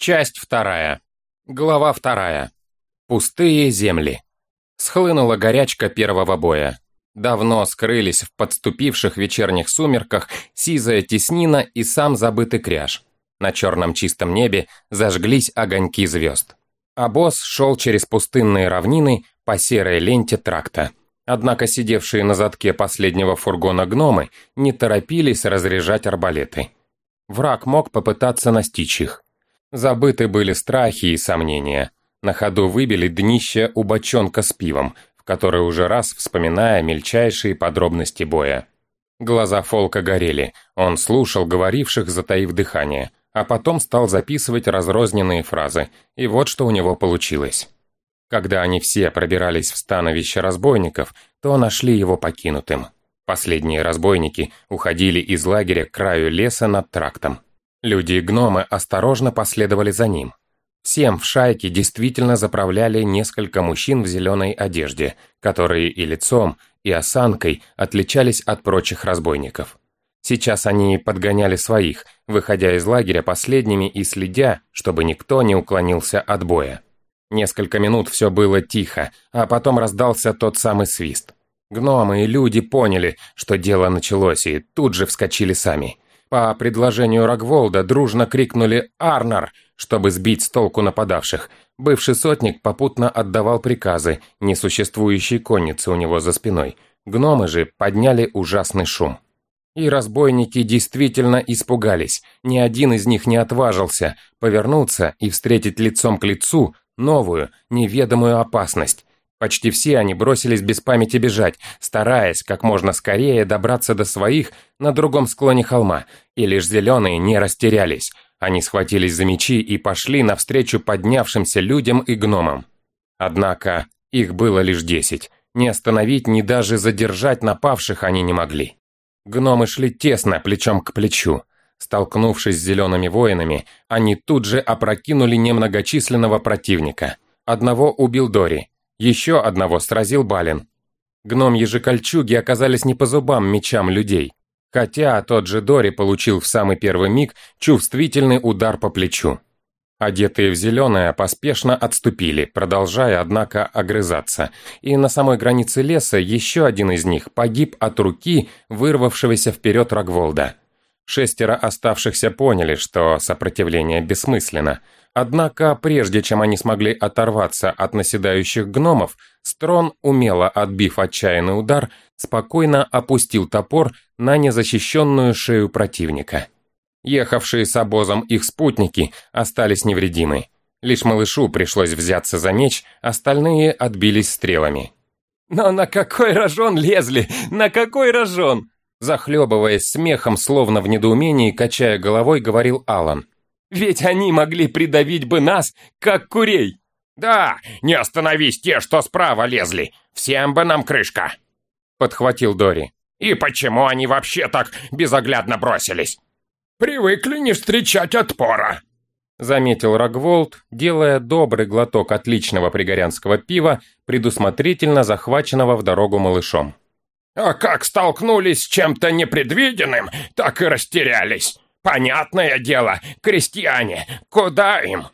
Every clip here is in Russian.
Часть 2. Глава 2. Пустые земли. Схлынула горячка первого боя. Давно скрылись в подступивших вечерних сумерках сизая теснина и сам забытый кряж. На черном чистом небе зажглись огоньки звезд. Обоз шел через пустынные равнины по серой ленте тракта. Однако сидевшие на задке последнего фургона гномы не торопились разряжать арбалеты. Враг мог попытаться настичь их. Забыты были страхи и сомнения. На ходу выбили днище у бочонка с пивом, в который уже раз вспоминая мельчайшие подробности боя. Глаза Фолка горели, он слушал говоривших, затаив дыхание, а потом стал записывать разрозненные фразы, и вот что у него получилось. Когда они все пробирались в становище разбойников, то нашли его покинутым. Последние разбойники уходили из лагеря к краю леса над трактом. Люди и гномы осторожно последовали за ним. Всем в шайке действительно заправляли несколько мужчин в зеленой одежде, которые и лицом, и осанкой отличались от прочих разбойников. Сейчас они подгоняли своих, выходя из лагеря последними и следя, чтобы никто не уклонился от боя. Несколько минут все было тихо, а потом раздался тот самый свист. Гномы и люди поняли, что дело началось, и тут же вскочили сами. По предложению Рогволда дружно крикнули «Арнар!», чтобы сбить с толку нападавших. Бывший сотник попутно отдавал приказы несуществующей коннице у него за спиной. Гномы же подняли ужасный шум. И разбойники действительно испугались. Ни один из них не отважился повернуться и встретить лицом к лицу новую, неведомую опасность. Почти все они бросились без памяти бежать, стараясь как можно скорее добраться до своих на другом склоне холма, и лишь зеленые не растерялись. Они схватились за мечи и пошли навстречу поднявшимся людям и гномам. Однако их было лишь 10. Ни остановить, ни даже задержать напавших они не могли. Гномы шли тесно, плечом к плечу. Столкнувшись с зелеными воинами, они тут же опрокинули немногочисленного противника. Одного убил Дори. Еще одного сразил Балин. Гномьи же кольчуги оказались не по зубам мечам людей, хотя тот же Дори получил в самый первый миг чувствительный удар по плечу. Одетые в зеленое поспешно отступили, продолжая, однако, огрызаться, и на самой границе леса еще один из них погиб от руки вырвавшегося вперед Рогволда. 6 оставшихся поняли, что сопротивление бессмысленно. Однако, прежде чем они смогли оторваться от наседающих гномов, Строн, умело отбив отчаянный удар, спокойно опустил топор на незащищенную шею противника. Ехавшие с обозом их спутники остались невредимы. Лишь малышу пришлось взяться за меч, остальные отбились стрелами. «Но на какой рожон лезли? На какой рожон?» Захлебываясь смехом, словно в недоумении, качая головой, говорил Алан. «Ведь они могли придавить бы нас, как курей!» «Да, не остановись те, что справа лезли! Всем бы нам крышка!» Подхватил Дори. «И почему они вообще так безоглядно бросились?» «Привыкли не встречать отпора!» Заметил Рогволд, делая добрый глоток отличного пригорянского пива, предусмотрительно захваченного в дорогу малышом. «А как столкнулись с чем-то непредвиденным, так и растерялись. Понятное дело, крестьяне, куда им?»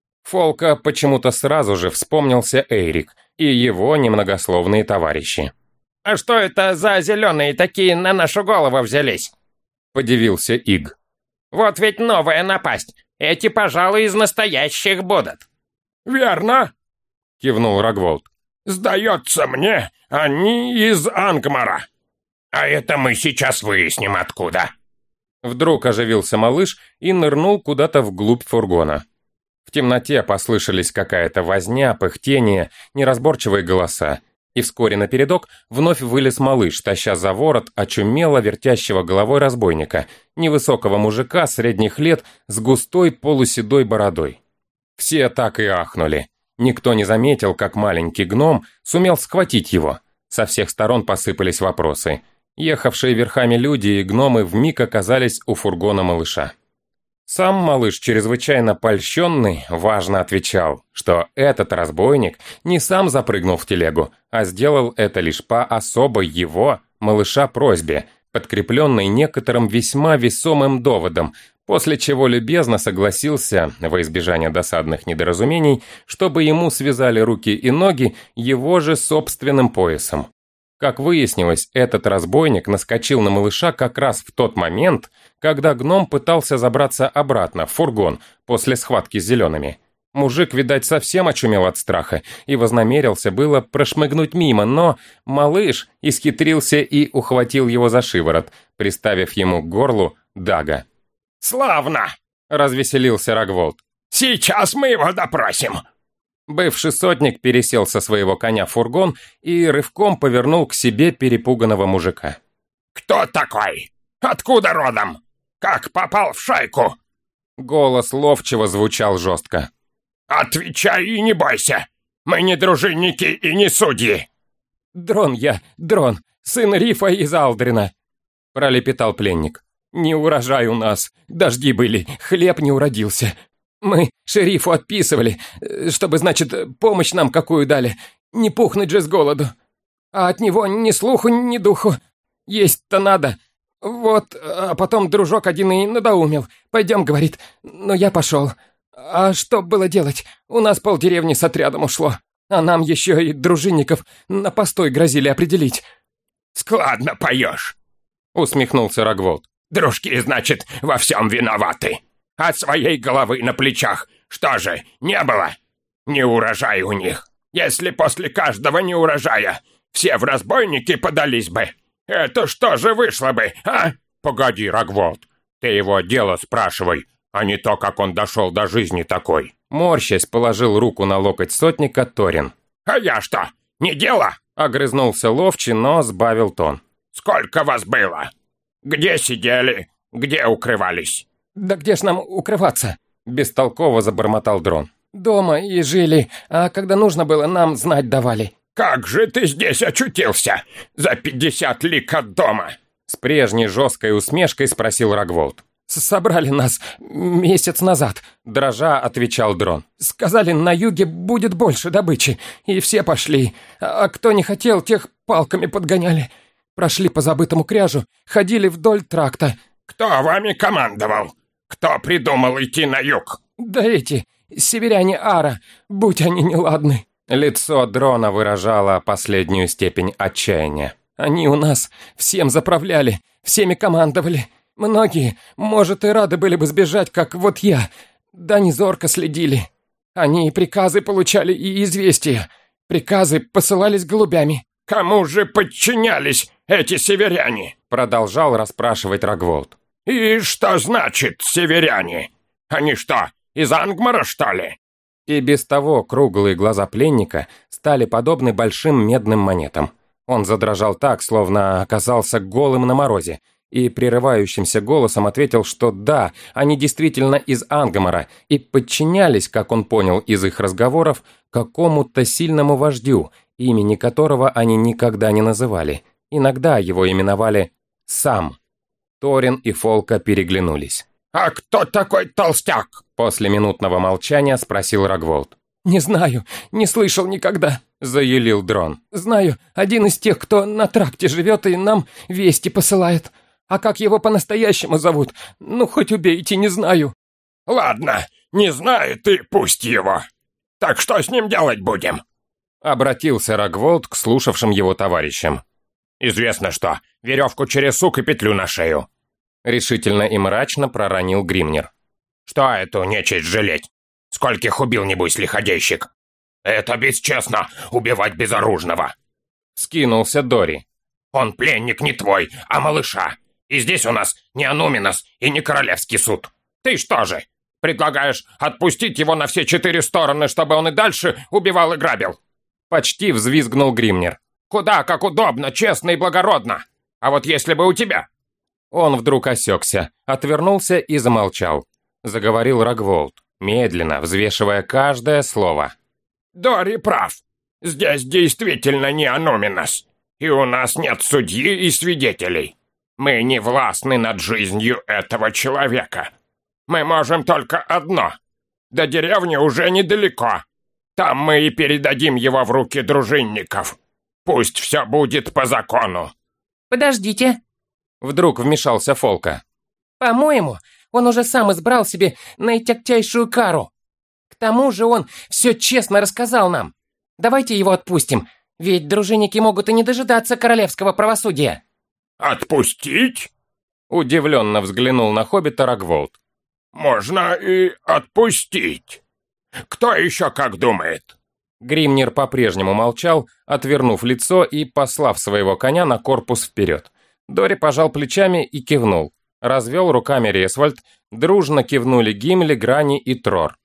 Фолка почему-то сразу же вспомнился Эйрик и его немногословные товарищи. «А что это за зеленые такие на нашу голову взялись?» Подивился Иг. «Вот ведь новая напасть. Эти, пожалуй, из настоящих будут». «Верно», кивнул Рогволд. «Сдается мне, они из Ангмара. А это мы сейчас выясним откуда». Вдруг оживился малыш и нырнул куда-то вглубь фургона. В темноте послышались какая-то возня, пыхтение, неразборчивые голоса, и вскоре напередок вновь вылез малыш, таща за ворот очумело вертящего головой разбойника, невысокого мужика средних лет с густой полуседой бородой. Все так и ахнули. Никто не заметил, как маленький гном сумел схватить его. Со всех сторон посыпались вопросы. Ехавшие верхами люди и гномы вмиг оказались у фургона малыша. Сам малыш, чрезвычайно польщенный, важно отвечал, что этот разбойник не сам запрыгнул в телегу, а сделал это лишь по особой его, малыша, просьбе, подкрепленной некоторым весьма весомым доводом, после чего любезно согласился, во избежание досадных недоразумений, чтобы ему связали руки и ноги его же собственным поясом. Как выяснилось, этот разбойник наскочил на малыша как раз в тот момент, когда гном пытался забраться обратно в фургон после схватки с зелеными. Мужик, видать, совсем очумел от страха и вознамерился было прошмыгнуть мимо, но малыш исхитрился и ухватил его за шиворот, приставив ему к горлу дага. «Славно!» — развеселился Рогволд. «Сейчас мы его допросим!» Бывший сотник пересел со своего коня в фургон и рывком повернул к себе перепуганного мужика. «Кто такой? Откуда родом? Как попал в шайку?» Голос ловчего звучал жестко. «Отвечай и не бойся! Мы не дружинники и не судьи!» «Дрон я, Дрон, сын Рифа из Алдрина», — пролепетал пленник. «Не урожай у нас, дожди были, хлеб не уродился. Мы шерифу отписывали, чтобы, значит, помощь нам какую дали, не пухнуть же с голоду. А от него ни слуху, ни духу. Есть-то надо. Вот, а потом дружок один и надоумил. Пойдем, говорит, но я пошел. А что было делать? У нас полдеревни с отрядом ушло, а нам еще и дружинников на постой грозили определить». «Складно поешь», — усмехнулся Рогволд. «Дружки, значит, во всем виноваты. От своей головы на плечах что же, не было? Не урожай у них. Если после каждого неурожая все в разбойники подались бы, это что же вышло бы, а?» «Погоди, Рогволд, ты его дело спрашивай, а не то, как он дошел до жизни такой». Морщась, положил руку на локоть сотника Торин. «А я что, не дело?» — огрызнулся ловчий, но сбавил тон. «Сколько вас было? Где сидели? Где укрывались?» «Да где ж нам укрываться?» — бестолково забормотал Дрон. «Дома и жили, а когда нужно было, нам знать давали». «Как же ты здесь очутился? За 50 лиг от дома?» С прежней жесткой усмешкой спросил Рогволд. «Собрали нас месяц назад», — дрожа отвечал Дрон. «Сказали, на юге будет больше добычи, и все пошли, а кто не хотел, тех палками подгоняли. Прошли по забытому кряжу, ходили вдоль тракта». «Кто вами командовал? Кто придумал идти на юг?» «Да эти, северяне Ара, будь они неладны». Лицо Дрона выражало последнюю степень отчаяния. «Они у нас всем заправляли, всеми командовали. Многие, может, и рады были бы сбежать, как вот я, да не зорко следили. Они и приказы получали, и известия. Приказы посылались голубями». «Кому же подчинялись эти северяне?» Продолжал расспрашивать Рогволд. «И что значит северяне? Они что, из Ангмара, что ли?» И без того круглые глаза пленника стали подобны большим медным монетам. Он задрожал так, словно оказался голым на морозе, и прерывающимся голосом ответил, что да, они действительно из Ангмара и подчинялись, как он понял из их разговоров, какому-то сильному вождю, имени которого они никогда не называли. Иногда его именовали «Сам». Торин и Фолка переглянулись. «А кто такой толстяк?» После минутного молчания спросил Рогволд. «Не знаю, не слышал никогда», — заявил Дрон. «Знаю, один из тех, кто на тракте живет и нам вести посылает. А как его по-настоящему зовут? Ну, хоть убейте, не знаю». «Ладно, не знаю ты, пусть его. Так что с ним делать будем?» Обратился Рогволд к слушавшим его товарищам. «Известно что, веревку через сук и петлю на шею», — решительно и мрачно проронил Гримнер. «Что эту нечисть жалеть? Скольких убил, небось, лиходейщик? Это бесчестно, убивать безоружного!» Скинулся Дори. «Он пленник не твой, а малыша. И здесь у нас не Ануминос и не Королевский суд. Ты что же, предлагаешь отпустить его на все 4 стороны, чтобы он и дальше убивал и грабил?» Почти взвизгнул Гримнер. «Куда как удобно, честно и благородно. А вот если бы у тебя...» Он вдруг осекся, отвернулся и замолчал. Заговорил Рогволд, медленно, взвешивая каждое слово. «Дори прав. Здесь действительно не Ануминос. И у нас нет судьи и свидетелей. Мы не властны над жизнью этого человека. Мы можем только одно. До деревни уже недалеко. Там мы и передадим его в руки дружинников. Пусть все будет по закону». «Подождите», — вдруг вмешался Фолка. «По-моему, Он уже сам избрал себе наитягчайшую кару. К тому же он все честно рассказал нам. Давайте его отпустим, ведь дружинники могут и не дожидаться королевского правосудия». «Отпустить?» Удивленно взглянул на хоббита Рогволд. «Можно и отпустить. Кто еще как думает?» Гримнир по-прежнему молчал, отвернув лицо и послав своего коня на корпус вперед. Дори пожал плечами и кивнул. Развел руками Ресвальд, дружно кивнули Гимли, Грани и Трор.